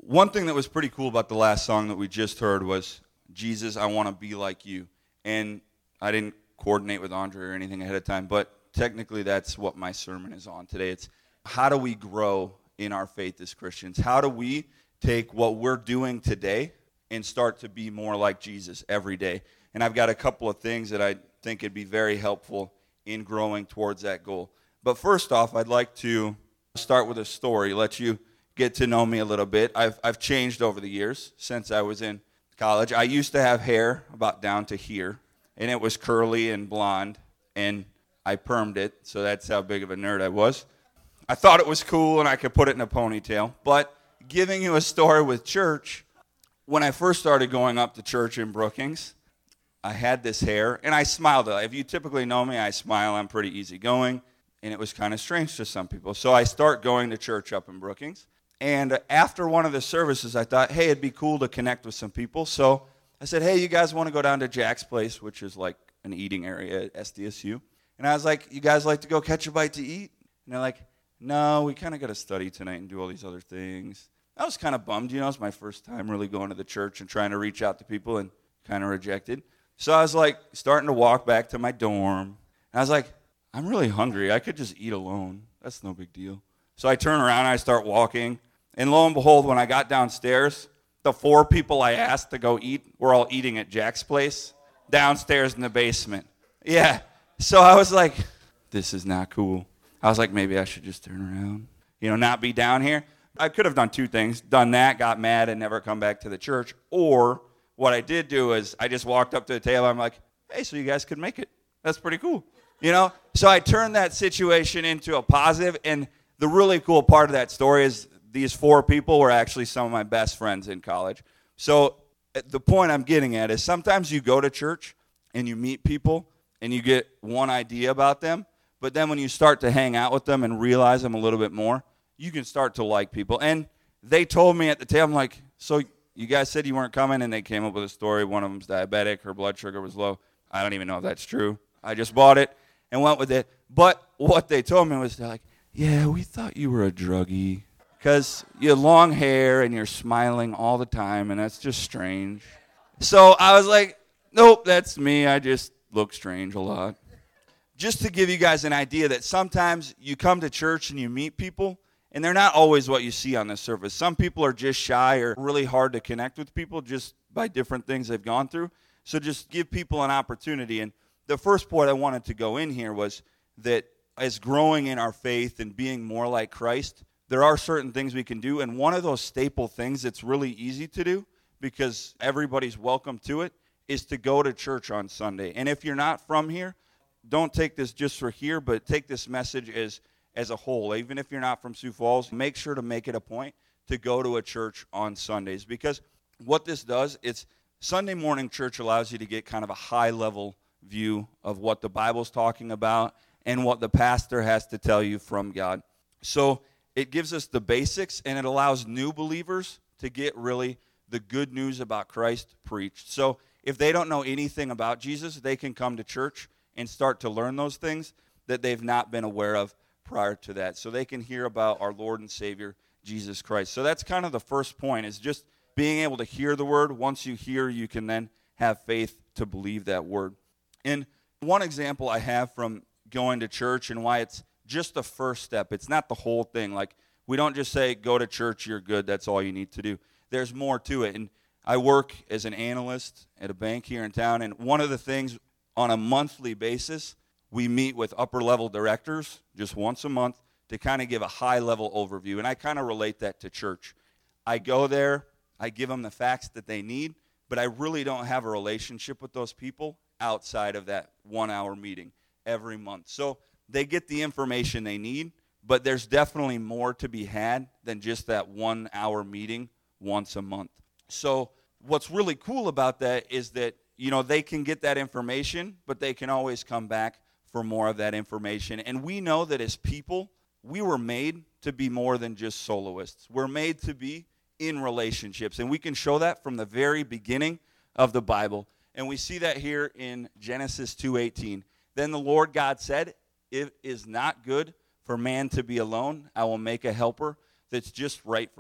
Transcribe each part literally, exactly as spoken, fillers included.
one thing that was pretty cool about the last song that we just heard was, Jesus, I want to be like you. And I didn't coordinate with Andre or anything ahead of time, but technically that's what my sermon is on today. It's how do we grow in our faith as Christians? How do we take what we're doing today and start to be more like Jesus every day? And I've got a couple of things that I think would be very helpful in growing towards that goal. But first off, I'd like to start with a story, let you get to know me a little bit. I've I've changed over the years since I was in college. I used to have hair about down to here, and it was curly and blonde, and I permed it, so that's how big of a nerd I was. I thought it was cool, and I could put it in a ponytail. But giving you a story with church, when I first started going up to church in Brookings, I had this hair, and I smiled. If you typically know me, I smile. I'm pretty easygoing, and it was kind of strange to some people. So I start going to church up in Brookings, and after one of the services, I thought, hey, it'd be cool to connect with some people. So I said, hey, you guys want to go down to Jack's Place, which is like an eating area at S D S U? And I was like, you guys like to go catch a bite to eat? And they're like, no, we kind of got to study tonight and do all these other things. I was kind of bummed. You know, it's my first time really going to the church and trying to reach out to people, and kind of rejected. So I was like starting to walk back to my dorm. And I was like, I'm really hungry. I could just eat alone. That's no big deal. So I turn around and I start walking. And lo and behold, when I got downstairs, the four people I asked to go eat were all eating at Jack's Place downstairs in the basement. Yeah. So I was like, this is not cool. I was like, maybe I should just turn around, you know, not be down here. I could have done two things, done that, got mad, and never come back to the church. Or what I did do is I just walked up to the table. I'm like, hey, so you guys could make it. That's pretty cool, you know? So I turned that situation into a positive, and the really cool part of that story is these four people were actually some of my best friends in college. So the point I'm getting at is sometimes you go to church and you meet people and you get one idea about them, but then when you start to hang out with them and realize them a little bit more, you can start to like people. And they told me at the table, I'm like, so you guys said you weren't coming, and they came up with a story. One of them's diabetic. Her blood sugar was low. I don't even know if that's true. I just bought it and went with it. But what they told me was, they're like, yeah, we thought you were a druggie because you have long hair and you're smiling all the time, and that's just strange. So I was like, nope, that's me. I just look strange a lot. Just to give you guys an idea that sometimes you come to church and you meet people, and they're not always what you see on the surface. Some people are just shy or really hard to connect with people just by different things they've gone through. So just give people an opportunity. And the first point I wanted to go in here was that as growing in our faith and being more like Christ, there are certain things we can do. And one of those staple things that's really easy to do, because everybody's welcome to it, is to go to church on Sunday. And if you're not from here, don't take this just for here, but take this message as as a whole. Even if you're not from Sioux Falls, make sure to make it a point to go to a church on Sundays, because what this does, it's Sunday morning church allows you to get kind of a high-level view of what the Bible's talking about and what the pastor has to tell you from God. So it gives us the basics, and it allows new believers to get really the good news about Christ preached. So if they don't know anything about Jesus, they can come to church and start to learn those things that they've not been aware of prior to that. So they can hear about our Lord and Savior, Jesus Christ. So that's kind of the first point, is just being able to hear the word. Once you hear, you can then have faith to believe that word. And one example I have from going to church and why it's just the first step. It's not the whole thing. Like, we don't just say, go to church, you're good, that's all you need to do. There's more to it. And I work as an analyst at a bank here in town, and one of the things on a monthly basis, we meet with upper-level directors just once a month to kind of give a high-level overview. And I kind of relate that to church. I go there, I give them the facts that they need, but I really don't have a relationship with those people outside of that one-hour meeting every month. So they get the information they need, but there's definitely more to be had than just that one-hour meeting once a month. So what's really cool about that is that, you know, they can get that information, but they can always come back for more of that information. And we know that as people, we were made to be more than just soloists. We're made to be in relationships. And we can show that from the very beginning of the Bible. And we see that here in Genesis two eighteen. Then the Lord God said, it is not good for man to be alone. I will make a helper that's just right for him.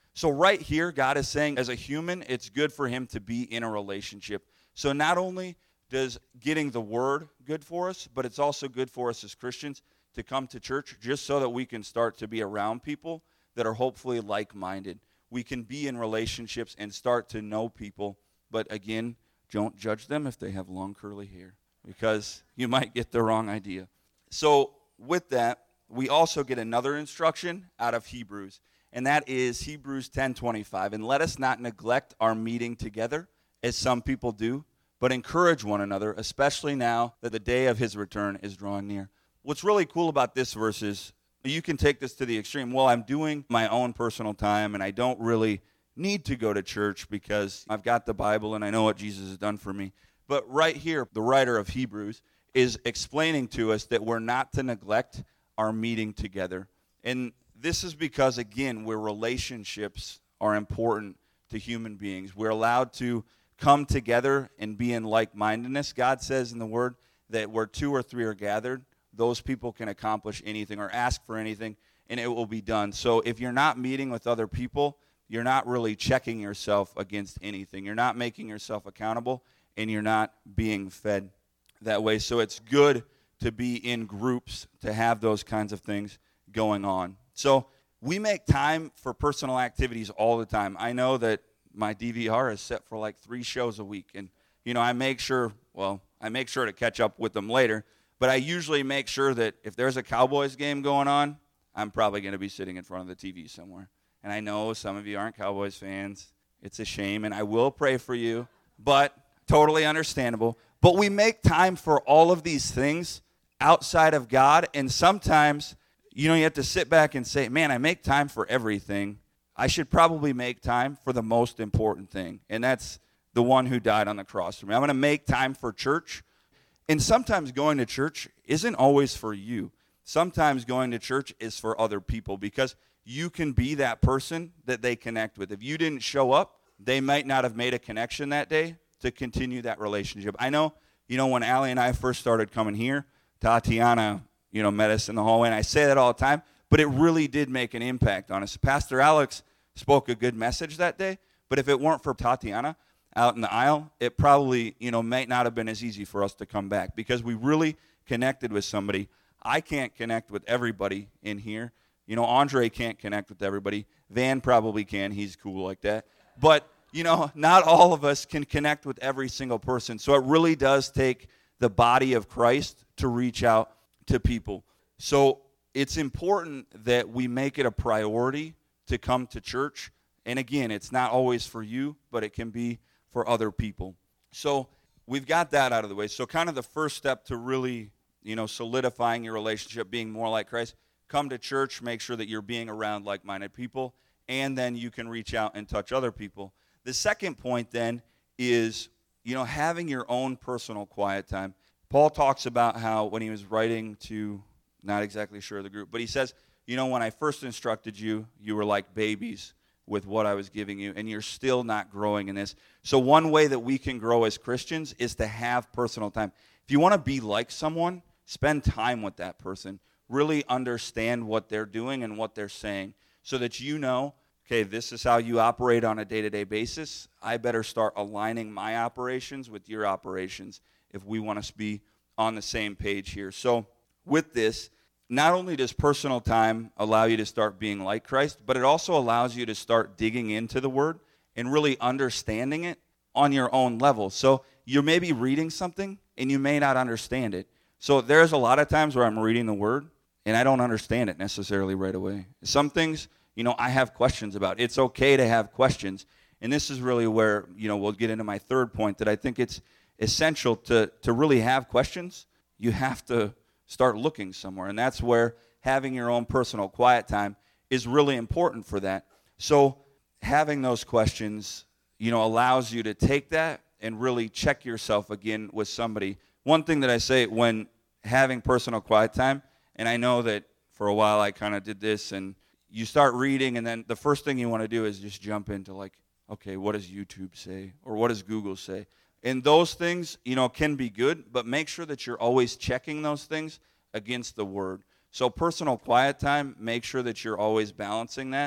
So right here, God is saying, as a human, it's good for him to be in a relationship. So not only does getting the word good for us, but it's also good for us as Christians to come to church just so that we can start to be around people that are hopefully like-minded. We can be in relationships and start to know people, but again, don't judge them if they have long curly hair, because you might get the wrong idea. So with that, we also get another instruction out of Hebrews, and that is Hebrews ten twenty-five. And let us not neglect our meeting together, as some people do, but encourage one another, especially now that the day of his return is drawing near. What's really cool about this verse is you can take this to the extreme. Well, I'm doing my own personal time, and I don't really need to go to church because I've got the Bible and I know what Jesus has done for me. But right here, the writer of Hebrews is explaining to us that we're not to neglect our meeting together. And this is because, again, where relationships are important to human beings. We're allowed to come together and be in like-mindedness. God says in the Word that where two or three are gathered, those people can accomplish anything or ask for anything, and it will be done. So if you're not meeting with other people, you're not really checking yourself against anything. You're not making yourself accountable, and you're not being fed that way. So it's good to be in groups, to have those kinds of things going on. So we make time for personal activities all the time. I know that my D V R is set for like three shows a week, and you know I make sure, well, I make sure to catch up with them later, but I usually make sure that if there's a Cowboys game going on, I'm probably going to be sitting in front of the T V somewhere. And I know some of you aren't Cowboys fans. It's a shame, and I will pray for you, but totally understandable. But we make time for all of these things outside of God, and sometimes, you know, you have to sit back and say, man, I make time for everything. I should probably make time for the most important thing, and that's the one who died on the cross for me. I'm going to make time for church, and sometimes going to church isn't always for you. Sometimes going to church is for other people, because you can be that person that they connect with. If you didn't show up, they might not have made a connection that day to continue that relationship. I know, you know, when Allie and I first started coming here, Tatiana, you know, met us in the hallway, and I say that all the time, but it really did make an impact on us. Pastor Alex spoke a good message that day, but if it weren't for Tatiana out in the aisle, it probably, you know, might not have been as easy for us to come back, because we really connected with somebody. I can't connect with everybody in here. You know, Andre can't connect with everybody. Van probably can. He's cool like that. But, you know, not all of us can connect with every single person. So it really does take the body of Christ to reach out to people. So it's important that we make it a priority to come to church. And again, it's not always for you, but it can be for other people. So we've got that out of the way. So kind of the first step to really, you know, solidifying your relationship, being more like Christ, come to church, make sure that you're being around like-minded people, and then you can reach out and touch other people. The second point then is, you know, having your own personal quiet time. Paul talks about how when he was writing to, not exactly sure the group, but he says, you know, when I first instructed you, you were like babies with what I was giving you, and you're still not growing in this. So one way that we can grow as Christians is to have personal time. If you want to be like someone, spend time with that person. Really understand what they're doing and what they're saying, so that you know, okay, this is how you operate on a day-to-day basis. I better start aligning my operations with your operations if we want to be on the same page here. So with this, not only does personal time allow you to start being like Christ, but it also allows you to start digging into the Word and really understanding it on your own level. So you're maybe reading something and you may not understand it. So there's a lot of times where I'm reading the Word and I don't understand it necessarily right away. Some things, you know, I have questions about. It's okay to have questions. And this is really where, you know, we'll get into my third point, that I think it's essential to, to really have questions. You have to start looking somewhere. And that's where having your own personal quiet time is really important for that. So having those questions, you know, allows you to take that and really check yourself again with somebody. One thing that I say when having personal quiet time, and I know that for a while I kind of did this, and you start reading, and then the first thing you want to do is just jump into like, okay, what does YouTube say? Or what does Google say? And those things, you know, can be good, but make sure that you're always checking those things against the Word. So personal quiet time, make sure that you're always balancing that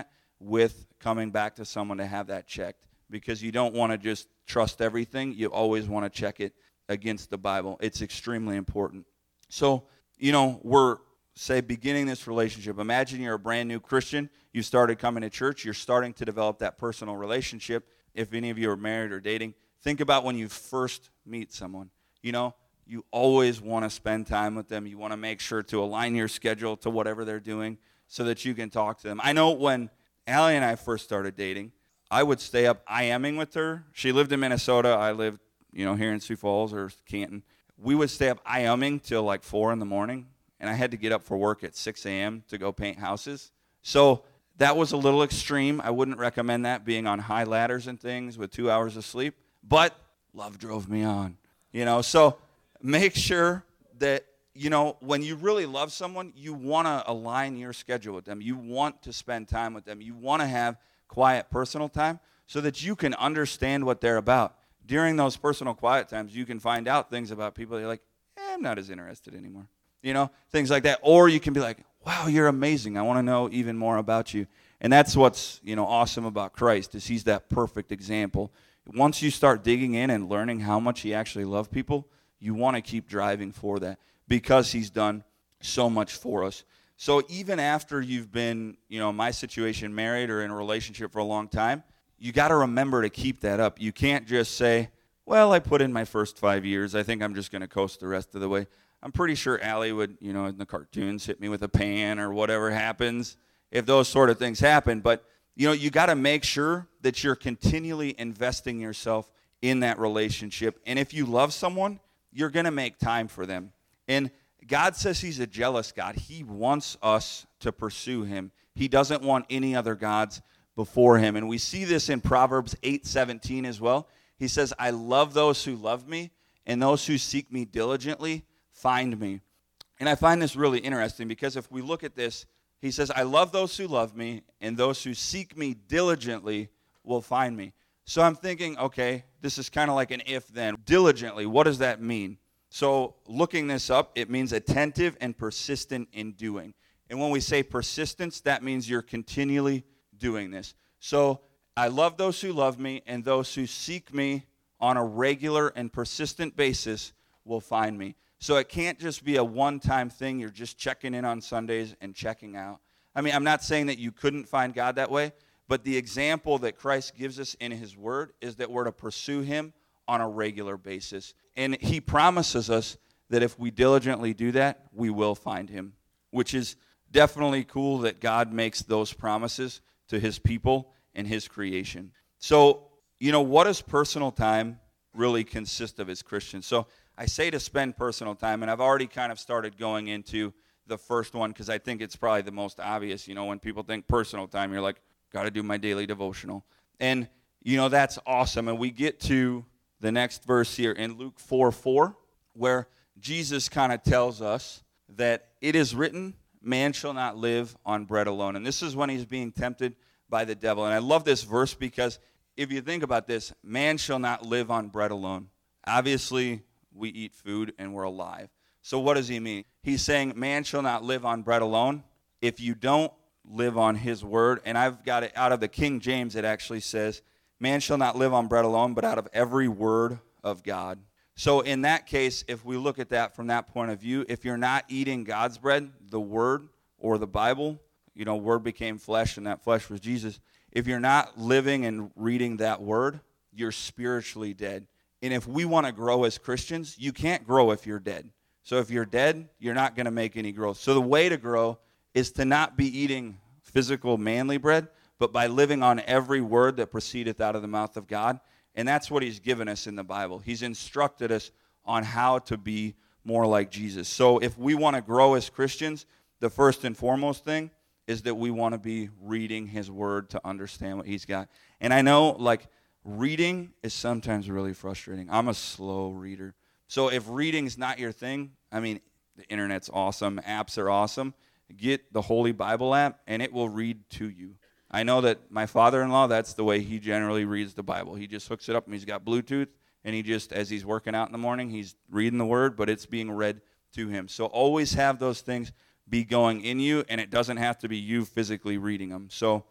with coming back to someone to have that checked, because you don't want to just trust everything. You always want to check it against the Bible. It's extremely important. So, you know, we're, say, beginning this relationship. Imagine you're a brand new Christian. You started coming to church. You're starting to develop that personal relationship. If any of you are married or dating, think about when you first meet someone. You know, you always want to spend time with them. You want to make sure to align your schedule to whatever they're doing so that you can talk to them. I know when Allie and I first started dating, I would stay up IMing with her. She lived in Minnesota. I lived, you know, here in Sioux Falls or Canton. We would stay up IMing till like four in the morning, and I had to get up for work at six a.m. to go paint houses. So that was a little extreme. I wouldn't recommend that, being on high ladders and things with two hours of sleep. But love drove me on, you know. So make sure that, you know, when you really love someone, you want to align your schedule with them. You want to spend time with them. You want to have quiet personal time so that you can understand what they're about. During those personal quiet times, you can find out things about people that you're like, eh, I'm not as interested anymore. You know, things like that. Or you can be like, wow, you're amazing. I want to know even more about you. And that's what's, you know, awesome about Christ, is he's that perfect example. Once you start digging in and learning how much he actually loved people, you want to keep driving for that because he's done so much for us. So even after you've been, you know, my situation, married or in a relationship for a long time, you got to remember to keep that up. You can't just say, well, I put in my first five years. I think I'm just going to coast the rest of the way. I'm pretty sure Allie would, you know, in the cartoons, hit me with a pan or whatever happens if those sort of things happen. But, you know, you got to make sure that you're continually investing yourself in that relationship. And if you love someone, you're going to make time for them. And God says he's a jealous God. He wants us to pursue him. He doesn't want any other gods before him. And we see this in Proverbs eight seventeen as well. He says, I love those who love me, and those who seek me diligently find me. And I find this really interesting because if we look at this, he says, I love those who love me, and those who seek me diligently will find me. So I'm thinking, okay, this is kind of like an if-then. Diligently, what does that mean? So looking this up, it means attentive and persistent in doing. And when we say persistence, that means you're continually doing this. So I love those who love me, and those who seek me on a regular and persistent basis will find me. So it can't just be a one-time thing. You're just checking in on Sundays and checking out. I mean, I'm not saying that you couldn't find God that way, but the example that Christ gives us in his word is that we're to pursue him on a regular basis. And he promises us that if we diligently do that, we will find him, which is definitely cool that God makes those promises to his people and his creation. So, you know, what does personal time really consist of as Christians? So I say to spend personal time, and I've already kind of started going into the first one because I think it's probably the most obvious. You know, when people think personal time, you're like, got to do my daily devotional. And, you know, that's awesome. And we get to the next verse here in Luke four four, where Jesus kind of tells us that it is written, man shall not live on bread alone. And this is when he's being tempted by the devil. And I love this verse because if you think about this, man shall not live on bread alone. Obviously, we eat food and we're alive. So what does he mean? He's saying man shall not live on bread alone. If you don't live on his word, and I've got it out of the King James, it actually says, man shall not live on bread alone, but out of every word of God. So in that case, if we look at that from that point of view, if you're not eating God's bread, the word or the Bible, you know, word became flesh and that flesh was Jesus. If you're not living and reading that word, you're spiritually dead. And if we want to grow as Christians, you can't grow if you're dead. So if you're dead, you're not going to make any growth. So the way to grow is to not be eating physical manly bread, but by living on every word that proceedeth out of the mouth of God. And that's what he's given us in the Bible. He's instructed us on how to be more like Jesus. So if we want to grow as Christians, the first and foremost thing is that we want to be reading his word to understand what he's got. And I know, like, reading is sometimes really frustrating. I'm a slow reader. So if reading's not your thing, I mean, the internet's awesome, apps are awesome. Get the Holy Bible app, and it will read to you. I know that my father-in-law, that's the way he generally reads the Bible. He just hooks it up, and he's got Bluetooth, and he just, as he's working out in the morning, he's reading the word, but it's being read to him. So always have those things be going in you, and it doesn't have to be you physically reading them. So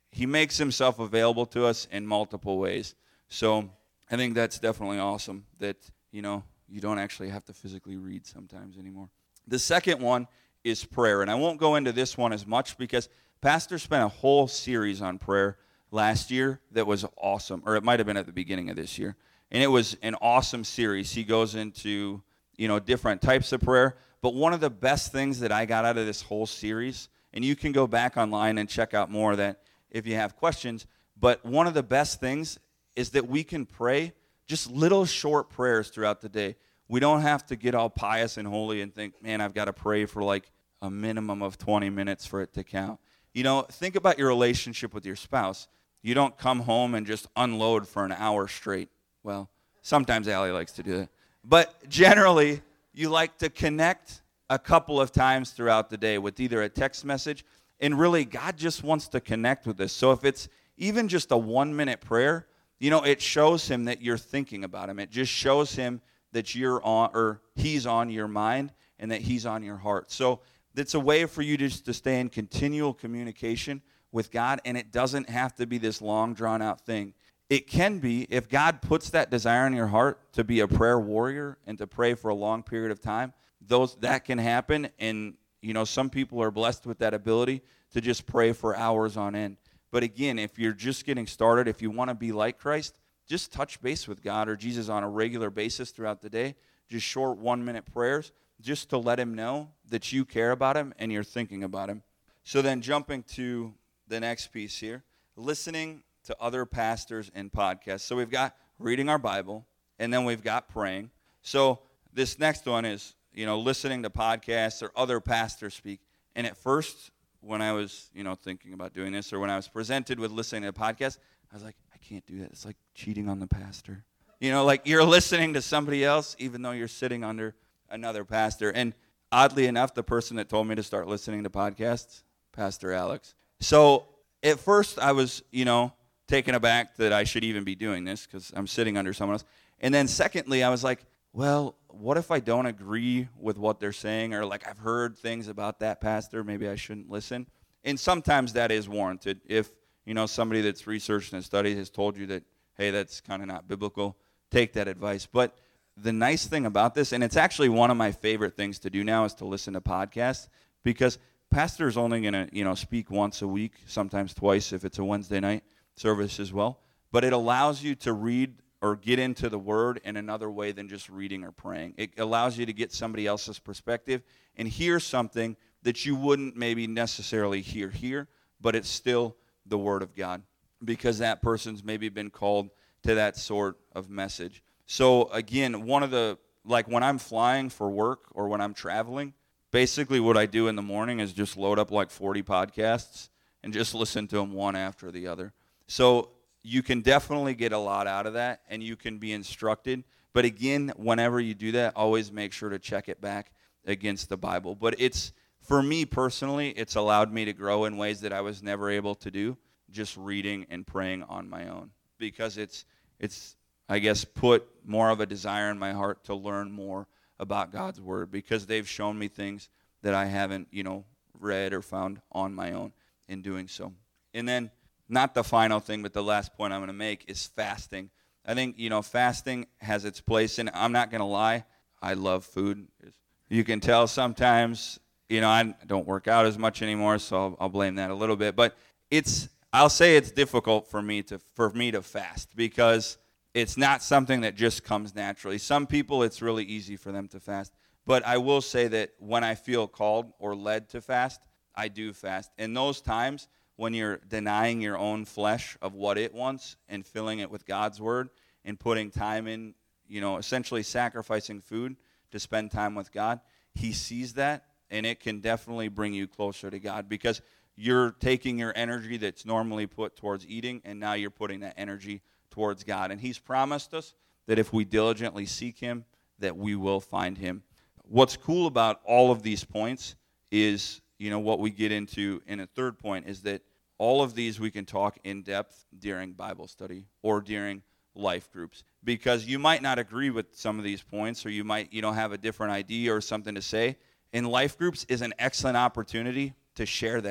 he makes himself available to us in multiple ways. So I think that's definitely awesome that, you know, you don't actually have to physically read sometimes anymore. The second one is prayer. And I won't go into this one as much because Pastor spent a whole series on prayer last year that was awesome. Or it might have been at the beginning of this year. And it was an awesome series. He goes into, you know, different types of prayer. But one of the best things that I got out of this whole series, and you can go back online and check out more of that if you have questions, but one of the best things is that we can pray just little short prayers throughout the day. We don't have to get all pious and holy and think, man, I've got to pray for like a minimum of twenty minutes for it to count. You know, think about your relationship with your spouse. You don't come home and just unload for an hour straight. Well, sometimes Allie likes to do that. But generally, you like to connect a couple of times throughout the day with either a text message, and really God just wants to connect with us. So if it's even just a one-minute prayer, you know, it shows him that you're thinking about him. It just shows him that you're on, or he's on your mind, and that he's on your heart. So it's a way for you just to stay in continual communication with God, and it doesn't have to be this long, drawn-out thing. It can be, if God puts that desire in your heart to be a prayer warrior and to pray for a long period of time, those that can happen, and, you know, some people are blessed with that ability to just pray for hours on end. But again, if you're just getting started, if you want to be like Christ, just touch base with God or Jesus on a regular basis throughout the day, just short one-minute prayers, just to let him know that you care about him and you're thinking about him. So then jumping to the next piece here, listening to other pastors and podcasts. So we've got reading our Bible, and then we've got praying. So this next one is, you know, listening to podcasts or other pastors speak. And at first, when I was, you know, thinking about doing this, or when I was presented with listening to a podcast, I was like, I can't do that. It's like cheating on the pastor. You know, like you're listening to somebody else, even though you're sitting under another pastor. And oddly enough, the person that told me to start listening to podcasts, Pastor Alex. So at first, I was, you know, taken aback that I should even be doing this because I'm sitting under someone else. And then secondly, I was like, well, what if I don't agree with what they're saying, or like I've heard things about that pastor, maybe I shouldn't listen? And sometimes that is warranted. If, you know, somebody that's researched and studied has told you that, hey, that's kind of not biblical, take that advice. But the nice thing about this, and it's actually one of my favorite things to do now, is to listen to podcasts, because pastor is only going to, you know, speak once a week, sometimes twice if it's a Wednesday night service as well. But it allows you to read or get into the Word in another way than just reading or praying. It allows you to get somebody else's perspective and hear something that you wouldn't maybe necessarily hear here, but it's still the Word of God, because that person's maybe been called to that sort of message. So again, one of the, like when I'm flying for work or when I'm traveling, basically what I do in the morning is just load up like forty podcasts and just listen to them one after the other. So you can definitely get a lot out of that, and you can be instructed. But again, whenever you do that, always make sure to check it back against the Bible. But it's, for me personally, it's allowed me to grow in ways that I was never able to do just reading and praying on my own, because it's, it's I guess, put more of a desire in my heart to learn more about God's Word, because they've shown me things that I haven't, you know, read or found on my own in doing so. And then, not the final thing, but the last point I'm going to make is fasting. I think, you know, fasting has its place, and I'm not going to lie, I love food. You can tell sometimes, you know, I don't work out as much anymore, so I'll, I'll blame that a little bit. But it's, I'll say it's difficult for me to for me to fast, because it's not something that just comes naturally. Some people, it's really easy for them to fast. But I will say that when I feel called or led to fast, I do fast. In those times, when you're denying your own flesh of what it wants and filling it with God's Word and putting time in, you know, essentially sacrificing food to spend time with God, He sees that, and it can definitely bring you closer to God, because you're taking your energy that's normally put towards eating, and now you're putting that energy towards God. And He's promised us that if we diligently seek Him, that we will find Him. What's cool about all of these points is, you know, what we get into in a third point is that all of these we can talk in depth during Bible study or during life groups, because you might not agree with some of these points, or you might, you know, have a different idea or something to say. And life groups is an excellent opportunity to share that.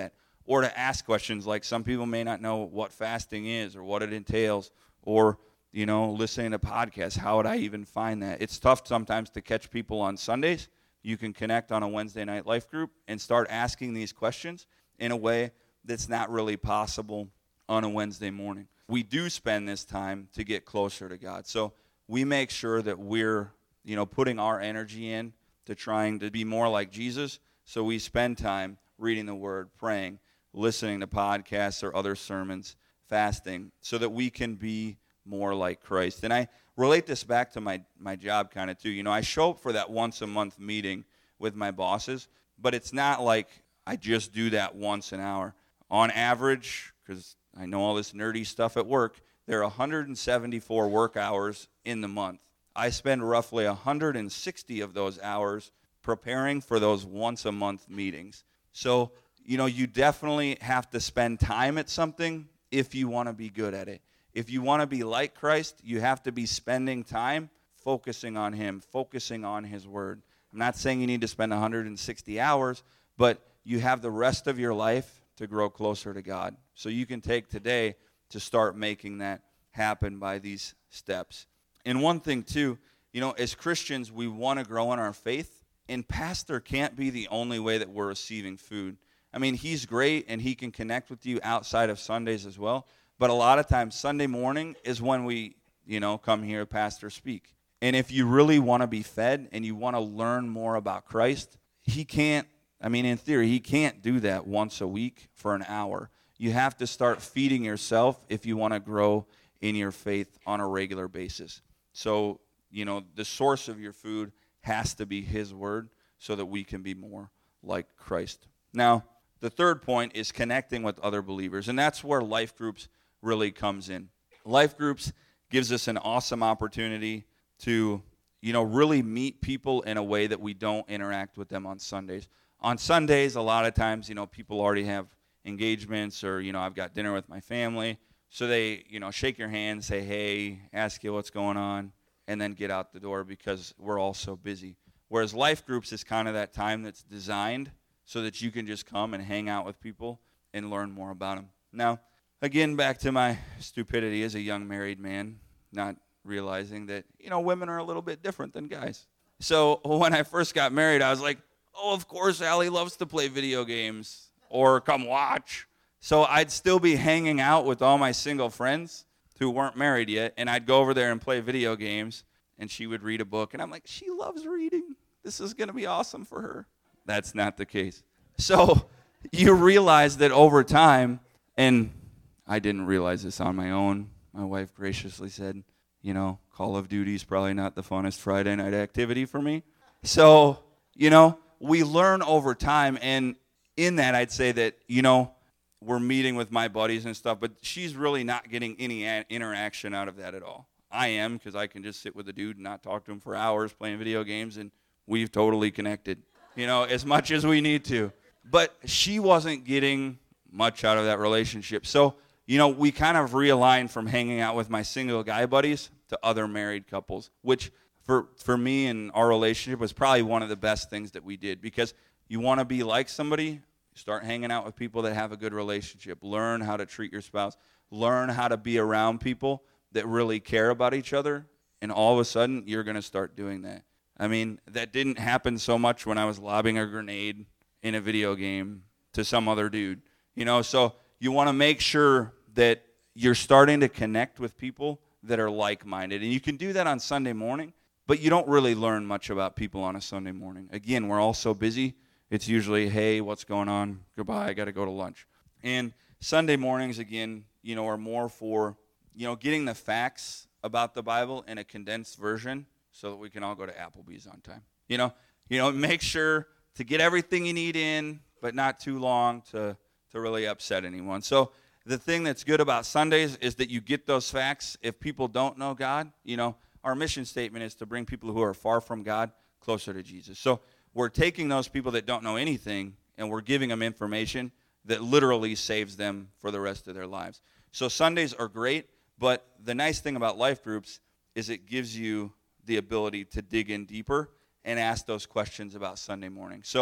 or to ask questions. Like some people may not know what fasting is or what it entails, or, you know, listening to podcasts. How would I even find that? It's tough sometimes to catch people on Sundays. You can connect on a Wednesday night life group and start asking these questions in a way that's not really possible on a Wednesday morning. We do spend this time to get closer to God. So we make sure that we're, you know, putting our energy in to trying to be more like Jesus. So we spend time reading the Word, praying, listening to podcasts or other sermons, fasting, so that we can be more like Christ. And I relate this back to my, my job kind of too. You know, I show up for that once a month meeting with my bosses, but it's not like I just do that once an hour. On average, because I know all this nerdy stuff at work, there are one hundred seventy-four work hours in the month. I spend roughly one hundred sixty of those hours preparing for those once a month meetings. So, you know, you definitely have to spend time at something if you want to be good at it. If you want to be like Christ, you have to be spending time focusing on Him, focusing on His Word. I'm not saying you need to spend one hundred sixty hours, but you have the rest of your life to grow closer to God. So you can take today to start making that happen by these steps. And one thing too, you know, as Christians, we want to grow in our faith, and pastor can't be the only way that we're receiving food. I mean, he's great, and he can connect with you outside of Sundays as well, but a lot of times Sunday morning is when we, you know, come hear pastor speak. And if you really want to be fed and you want to learn more about Christ, he can't, I mean, in theory, he can't do that once a week for an hour. You have to start feeding yourself if you want to grow in your faith on a regular basis. So, you know, the source of your food has to be His Word so that we can be more like Christ. Now, the third point is connecting with other believers, and that's where life groups really comes in. Life groups gives us an awesome opportunity to, you know, really meet people in a way that we don't interact with them on Sundays. On Sundays, a lot of times, you know, people already have engagements, or, you know, I've got dinner with my family. So they, you know, shake your hand, say, hey, ask you what's going on, and then get out the door because we're all so busy. Whereas life groups is kind of that time that's designed so that you can just come and hang out with people and learn more about them. Now, again, back to my stupidity as a young married man, not realizing that, you know, women are a little bit different than guys. So when I first got married, I was like, oh, of course, Allie loves to play video games or come watch. So I'd still be hanging out with all my single friends who weren't married yet, and I'd go over there and play video games, and she would read a book, and I'm like, she loves reading. This is going to be awesome for her. That's not the case. So you realize that over time, and I didn't realize this on my own. My wife graciously said, you know, Call of Duty is probably not the funnest Friday night activity for me. So, you know, we learn over time, and in that I'd say that, you know, we're meeting with my buddies and stuff, but she's really not getting any a- interaction out of that at all. I am, because I can just sit with a dude and not talk to him for hours playing video games, and we've totally connected, you know, as much as we need to. But she wasn't getting much out of that relationship. So, you know, we kind of realigned from hanging out with my single guy buddies to other married couples, which for, for me and our relationship was probably one of the best things that we did, because you want to be like somebody, start hanging out with people that have a good relationship. Learn how to treat your spouse. Learn how to be around people that really care about each other, and all of a sudden, you're going to start doing that. I mean, that didn't happen so much when I was lobbing a grenade in a video game to some other dude. You know, so you want to make sure that you're starting to connect with people that are like-minded. And you can do that on Sunday morning, but you don't really learn much about people on a Sunday morning. Again, we're all so busy. It's usually, hey, what's going on? Goodbye, I got to go to lunch. And Sunday mornings, again, you know, are more for, you know, getting the facts about the Bible in a condensed version so that we can all go to Applebee's on time. You know, you know, make sure to get everything you need in, but not too long to, to really upset anyone. So the thing that's good about Sundays is that you get those facts. If people don't know God, you know, our mission statement is to bring people who are far from God closer to Jesus. So we're taking those people that don't know anything, and we're giving them information that literally saves them for the rest of their lives. So Sundays are great, but the nice thing about life groups is it gives you the ability to dig in deeper and ask those questions about Sunday morning. So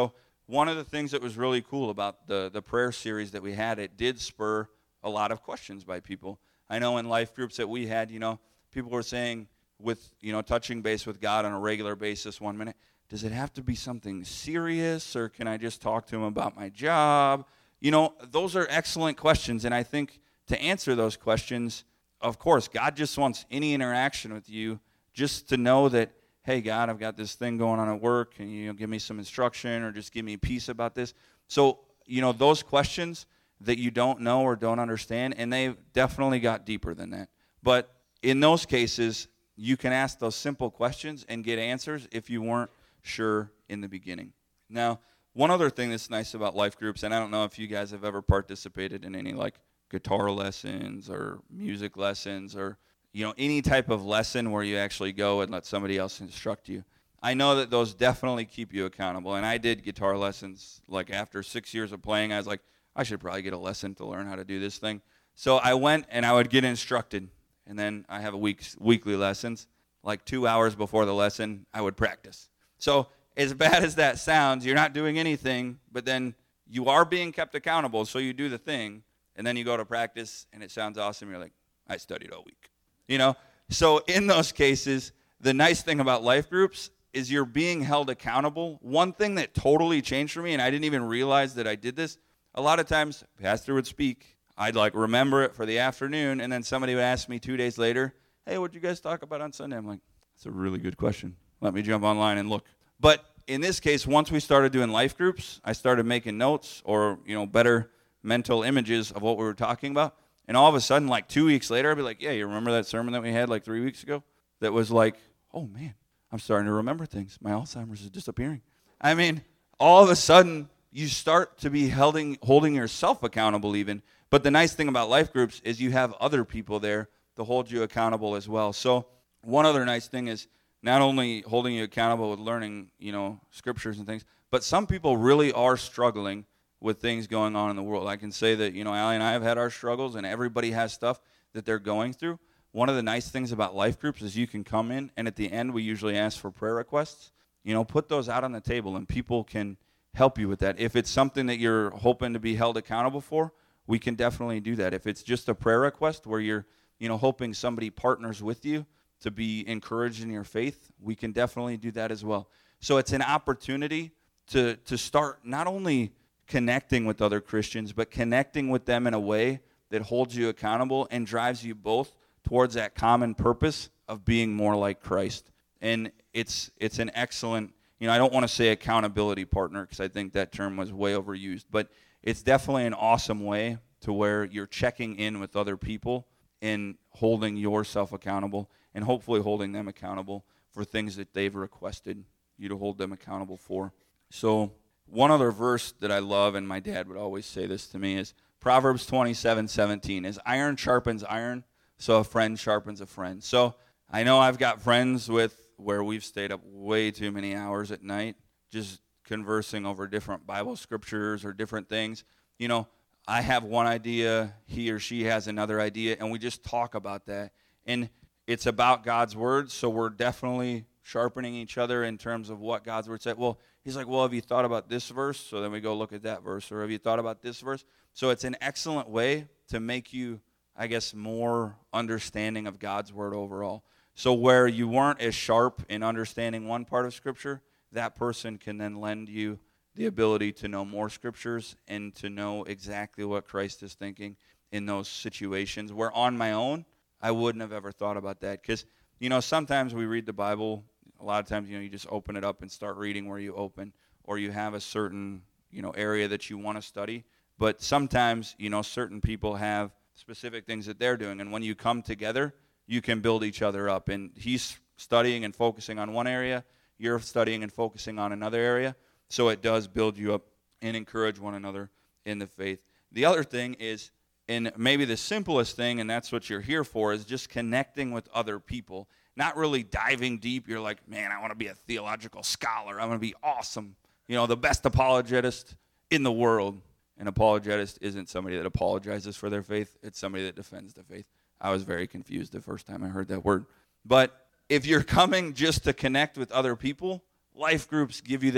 one of the things that was really cool about the, the prayer series that we had, it did spur a lot of questions by people. I know in life groups that we had, you know, people were saying with, you know, touching base with God on a regular basis one minute, does it have to be something serious, or can I just talk to him about my job? You know, those are excellent questions, and I think to answer those questions, of course, God just wants any interaction with you just to know that, hey, God, I've got this thing going on at work. Can you, you know, give me some instruction or just give me peace about this? So, you know, those questions that you don't know or don't understand, and they definitely got deeper than that. But in those cases, you can ask those simple questions and get answers if you weren't sure in the beginning. Now, one other thing that's nice about life groups, and I don't know if you guys have ever participated in any like guitar lessons or music lessons or, you know, any type of lesson where you actually go and let somebody else instruct you. I know that those definitely keep you accountable. And I did guitar lessons, like after six years of playing, I was like, I should probably get a lesson to learn how to do this thing. So I went and I would get instructed. And then I have a week's, weekly lessons. Like two hours before the lesson, I would practice. So as bad as that sounds, you're not doing anything, but then you are being kept accountable, so you do the thing. And then you go to practice, and it sounds awesome. You're like, I studied all week. You know? So in those cases, the nice thing about life groups is you're being held accountable. One thing that totally changed for me, and I didn't even realize that I did this, a lot of times, pastor would speak. I'd like remember it for the afternoon, and then somebody would ask me two days later, hey, what'd you guys talk about on Sunday? I'm like, that's a really good question. Let me jump online and look. But in this case, once we started doing life groups, I started making notes or, you know, better mental images of what we were talking about. And all of a sudden, like two weeks later, I'd be like, yeah, you remember that sermon that we had like three weeks ago? That was like, oh, man, I'm starting to remember things. My Alzheimer's is disappearing. I mean, all of a sudden, you start to be holding, holding yourself accountable even. But the nice thing about life groups is you have other people there to hold you accountable as well. So one other nice thing is not only holding you accountable with learning, you know, scriptures and things, but some people really are struggling with things going on in the world. I can say that, you know, Allie and I have had our struggles, and everybody has stuff that they're going through. One of the nice things about life groups is you can come in, and at the end we usually ask for prayer requests. You know, put those out on the table, and people can help you with that. If it's something that you're hoping to be held accountable for, we can definitely do that. If it's just a prayer request where you're, you know, hoping somebody partners with you to be encouraged in your faith, we can definitely do that as well. So it's an opportunity to to start not only connecting with other Christians, but connecting with them in a way that holds you accountable and drives you both towards that common purpose of being more like Christ. And it's it's an excellent, you know, I don't want to say accountability partner because I think that term was way overused, but it's definitely an awesome way to where you're checking in with other people and holding yourself accountable and hopefully holding them accountable for things that they've requested you to hold them accountable for. So one other verse that I love, and my dad would always say this to me, is Proverbs twenty-seven seventeen. As iron sharpens iron, so a friend sharpens a friend. So I know I've got friends with where we've stayed up way too many hours at night just conversing over different Bible scriptures or different things. You know, I have one idea, he or she has another idea, and we just talk about that. And it's about God's word, so we're definitely sharpening each other in terms of what God's word said. Well, he's like, well, have you thought about this verse? So then we go look at that verse. Or have you thought about this verse? So it's an excellent way to make you, I guess, more understanding of God's word overall. So where you weren't as sharp in understanding one part of Scripture, that person can then lend you the ability to know more Scriptures and to know exactly what Christ is thinking in those situations. Where on my own, I wouldn't have ever thought about that. Because, you know, sometimes we read the Bible. A lot of times, you know, you just open it up and start reading where you open, or you have a certain, you know, area that you want to study. But sometimes, you know, certain people have specific things that they're doing, and when you come together, you can build each other up. And he's studying and focusing on one area, you're studying and focusing on another area, so it does build you up and encourage one another in the faith. The other thing is, and maybe the simplest thing, and that's what you're here for, is just connecting with other people. Not really diving deep. You're like, man, I want to be a theological scholar. I want to be awesome. You know, the best apologist in the world. An apologist isn't somebody that apologizes for their faith. It's somebody that defends the faith. I was very confused the first time I heard that word. But if you're coming just to connect with other people, life groups give you that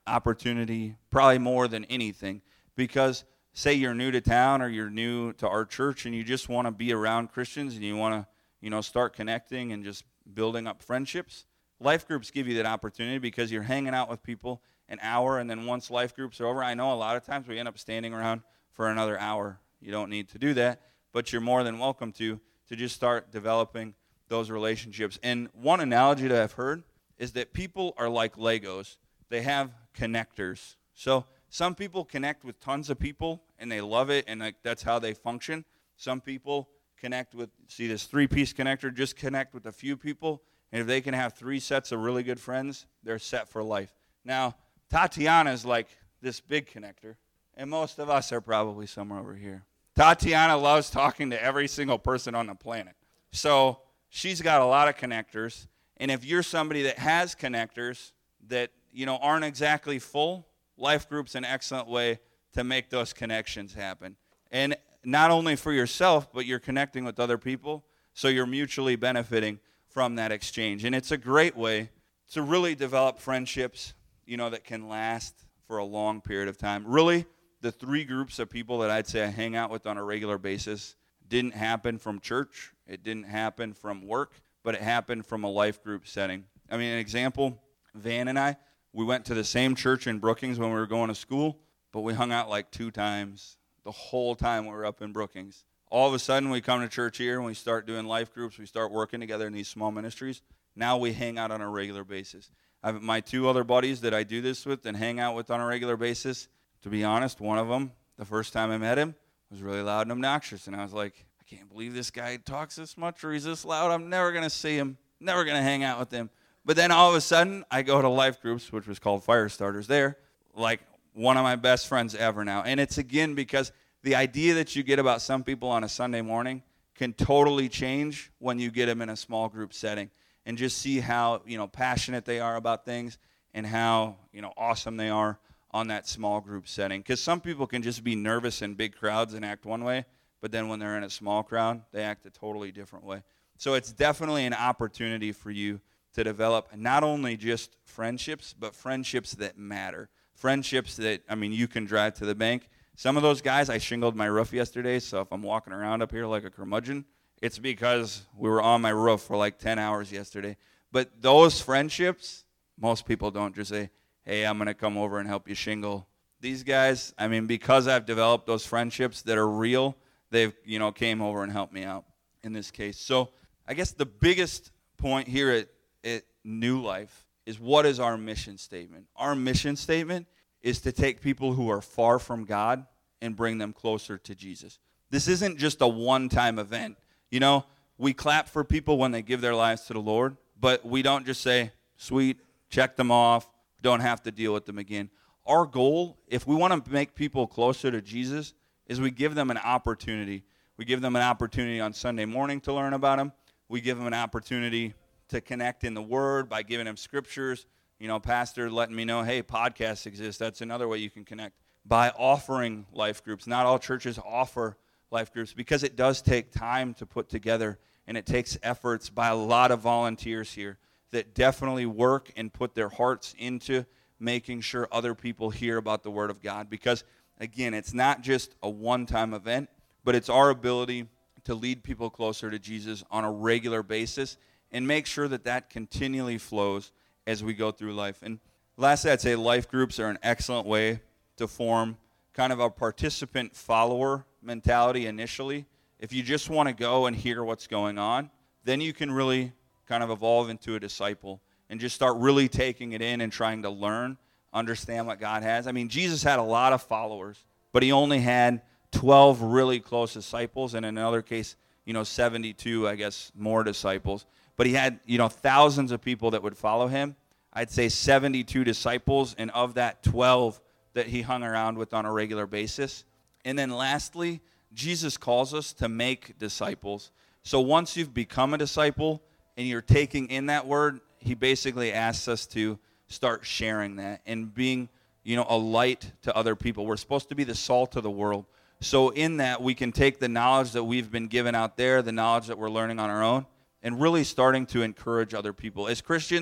opportunity, probably more than anything, because say you're new to town or you're new to our church and you just want to be around Christians and you want to, you know, start connecting and just building up friendships. Life groups give you that opportunity because you're hanging out with people an hour, and then once life groups are over, I know a lot of times we end up standing around for another hour. You don't need to do that, but you're more than welcome to, to just start developing those relationships. And one analogy that I've heard is that people are like Legos. They have connectors. So some people connect with tons of people, and they love it, and like that's how they function. Some people connect with, see this three-piece connector, just connect with a few people, and if they can have three sets of really good friends, they're set for life. Now, Tatiana is like this big connector, and most of us are probably somewhere over here. Tatiana loves talking to every single person on the planet. So she's got a lot of connectors, and if you're somebody that has connectors that, you know, aren't exactly full, life group's an excellent way to make those connections happen. And not only for yourself, but you're connecting with other people, so you're mutually benefiting from that exchange. And it's a great way to really develop friendships, you know, that can last for a long period of time. Really, the three groups of people that I'd say I hang out with on a regular basis didn't happen from church. It didn't happen from work, but it happened from a life group setting. I mean, an example, Van and I, we went to the same church in Brookings when we were going to school, but we hung out like two times the whole time we were up in Brookings. All of a sudden, we come to church here and we start doing life groups. We start working together in these small ministries. Now we hang out on a regular basis. I have my two other buddies that I do this with and hang out with on a regular basis. To be honest, one of them, the first time I met him, was really loud and obnoxious. And I was like, I can't believe this guy talks this much or he's this loud. I'm never going to see him, never going to hang out with him. But then all of a sudden, I go to life groups, which was called Fire Starters there, like one of my best friends ever now. And it's, again, because the idea that you get about some people on a Sunday morning can totally change when you get them in a small group setting, and just see how, you know, passionate they are about things and how, you know, awesome they are on that small group setting. Because some people can just be nervous in big crowds and act one way, but then when they're in a small crowd, they act a totally different way. So it's definitely an opportunity for you to develop not only just friendships, but friendships that matter. Friendships that, I mean, you can drive to the bank. Some of those guys, I shingled my roof yesterday, so if I'm walking around up here like a curmudgeon, it's because we were on my roof for like ten hours yesterday. But those friendships, most people don't just say, hey, I'm going to come over and help you shingle. These guys, I mean, because I've developed those friendships that are real, they've, you know, came over and helped me out in this case. So I guess the biggest point here at, at New Life is, what is our mission statement? Our mission statement is to take people who are far from God and bring them closer to Jesus. This isn't just a one-time event. You know, we clap for people when they give their lives to the Lord, but we don't just say, sweet, check them off, don't have to deal with them again. Our goal, if we want to make people closer to Jesus, is we give them an opportunity. We give them an opportunity on Sunday morning to learn about Him. We give them an opportunity to connect in the Word by giving them scriptures. You know, pastor letting me know, hey, podcasts exist. That's another way you can connect. By offering life groups. Not all churches offer life groups because it does take time to put together, and it takes efforts by a lot of volunteers here that definitely work and put their hearts into making sure other people hear about the Word of God. Because, again, it's not just a one-time event, but it's our ability to lead people closer to Jesus on a regular basis and make sure that that continually flows as we go through life. And lastly, I'd say life groups are an excellent way to form kind of a participant-follower mentality initially. If you just want to go and hear what's going on, then you can really kind of evolve into a disciple and just start really taking it in and trying to learn, understand what God has. I mean, Jesus had a lot of followers, but He only had twelve really close disciples, and in another case, you know, seventy-two, I guess, more disciples. But He had, you know, thousands of people that would follow Him. I'd say seventy-two disciples, and of that, twelve that He hung around with on a regular basis. And then lastly, Jesus calls us to make disciples. So once you've become a disciple and you're taking in that word, He basically asks us to start sharing that and being, you know, a light to other people. We're supposed to be the salt of the world. So in that, we can take the knowledge that we've been given out there, the knowledge that we're learning on our own, and really starting to encourage other people. As Christians,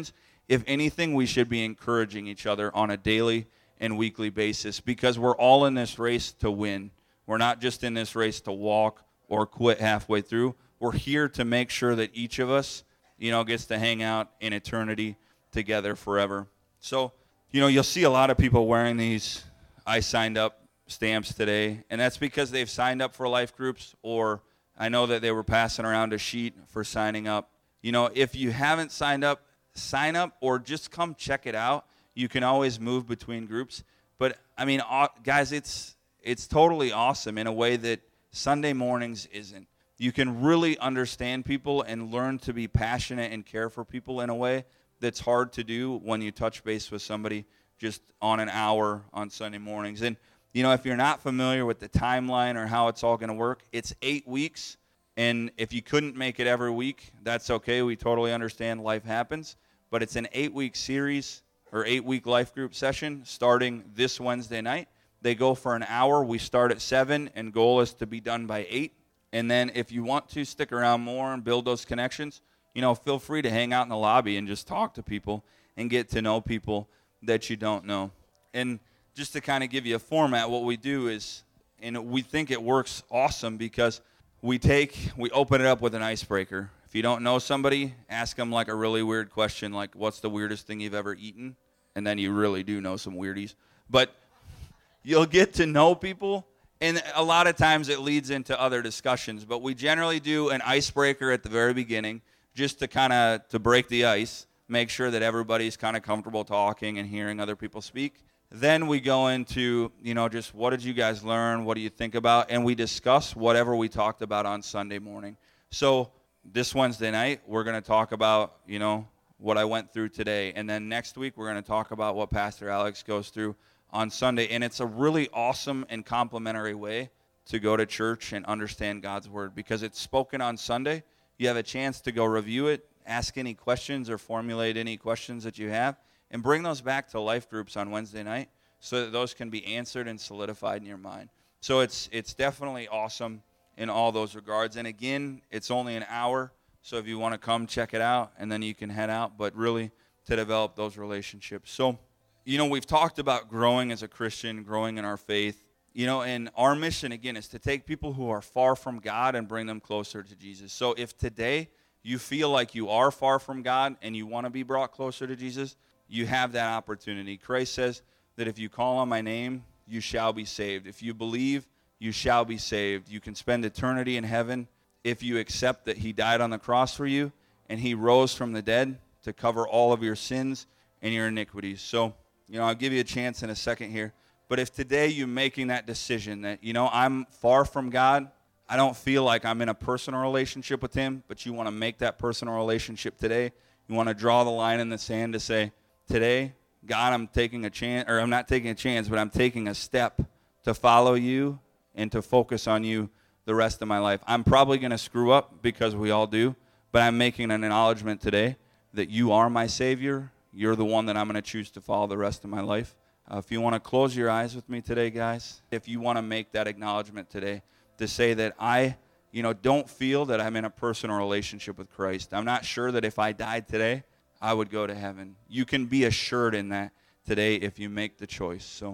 if anything, we should be encouraging each other on a daily and weekly basis, because we're all in this race to win. We're not just in this race to walk or quit halfway through. We're here to make sure that each of us, you know, gets to hang out in eternity together forever. So, you know, you'll see a lot of people wearing these I signed up stamps today, and that's because they've signed up for life groups, or I know that they were passing around a sheet for signing up. You know, if you haven't signed up, sign up or just come check it out. You can always move between groups. But, I mean, guys, it's it's totally awesome in a way that Sunday mornings isn't. You can really understand people and learn to be passionate and care for people in a way that's hard to do when you touch base with somebody just on an hour on Sunday mornings. And, you know, if you're not familiar with the timeline or how it's all going to work, it's eight weeks. And if you couldn't make it every week, that's okay. We totally understand life happens. But it's an eight-week series or eight-week life group session starting this Wednesday night. They go for an hour. We start at seven, and goal is to be done by eight. And then if you want to stick around more and build those connections, you know, feel free to hang out in the lobby and just talk to people and get to know people that you don't know. And just to kind of give you a format, what we do is, and we think it works awesome because we take, we open it up with an icebreaker. If you don't know somebody, ask them like a really weird question, like what's the weirdest thing you've ever eaten? And then you really do know some weirdies. But you'll get to know people, and a lot of times it leads into other discussions. But we generally do an icebreaker at the very beginning just to kind of to break the ice, make sure that everybody's kind of comfortable talking and hearing other people speak. Then we go into, you know, just what did you guys learn? What do you think about? And we discuss whatever we talked about on Sunday morning. So this Wednesday night, we're going to talk about, you know, what I went through today. And then next week, we're going to talk about what Pastor Alex goes through on Sunday. And it's a really awesome and complimentary way to go to church and understand God's word, because it's spoken on Sunday. You have a chance to go review it, ask any questions or formulate any questions that you have, and bring those back to life groups on Wednesday night so that those can be answered and solidified in your mind. So it's it's definitely awesome in all those regards. And again, it's only an hour, so if you want to come, check it out, and then you can head out, but really to develop those relationships. So, you know, we've talked about growing as a Christian, growing in our faith, you know, and our mission, again, is to take people who are far from God and bring them closer to Jesus. So if today you feel like you are far from God and you want to be brought closer to Jesus, you have that opportunity. Christ says that if you call on my name, you shall be saved. If you believe, you shall be saved. You can spend eternity in heaven if you accept that he died on the cross for you and he rose from the dead to cover all of your sins and your iniquities. So, you know, I'll give you a chance in a second here. But if today you're making that decision that, you know, I'm far from God, I don't feel like I'm in a personal relationship with him, but you want to make that personal relationship today, you want to draw the line in the sand to say, today, God, I'm taking a chance, or I'm not taking a chance, but I'm taking a step to follow you and to focus on you the rest of my life. I'm probably going to screw up, because we all do, but I'm making an acknowledgement today that you are my Savior. You're the one that I'm going to choose to follow the rest of my life. Uh, if you want to close your eyes with me today, guys, if you want to make that acknowledgement today to say that I, you know, don't feel that I'm in a personal relationship with Christ. I'm not sure that if I died today, I would go to heaven. You can be assured in that today if you make the choice. So,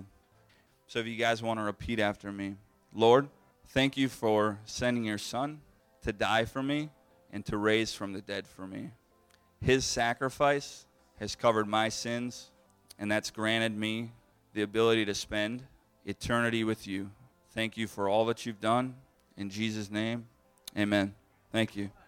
so if you guys want to repeat after me. Lord, thank you for sending your son to die for me and to raise from the dead for me. His sacrifice has covered my sins, and that's granted me the ability to spend eternity with you. Thank you for all that you've done. In Jesus' name, amen. Thank you.